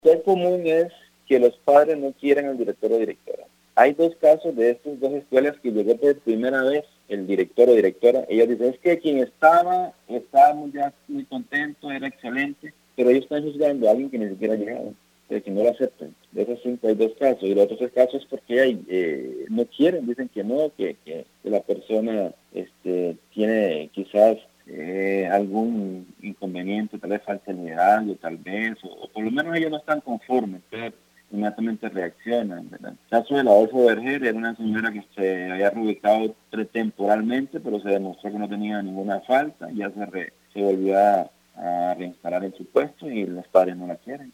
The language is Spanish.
Lo común es que los padres no quieren al director o directora. Hay dos casos de estas dos escuelas que llegó por primera vez el director o directora. Ella dice, es que quien estábamos ya muy contentos, era excelente, pero ellos están juzgando a alguien que ni siquiera ha llegado, que no lo aceptan. De esos 5 hay dos casos. Y los otros 3 casos es porque no quieren, dicen que no, que la persona tiene quizás algún inconveniente, tal vez falta de liderazgo, tal vez, o por lo menos ellos no están conformes, pero inmediatamente reaccionan, ¿verdad? El caso de la Adolfo Berger era una señora que se había reubicado temporalmente, pero se demostró que no tenía ninguna falta, ya se volvió a reinstalar en su puesto y los padres no la quieren.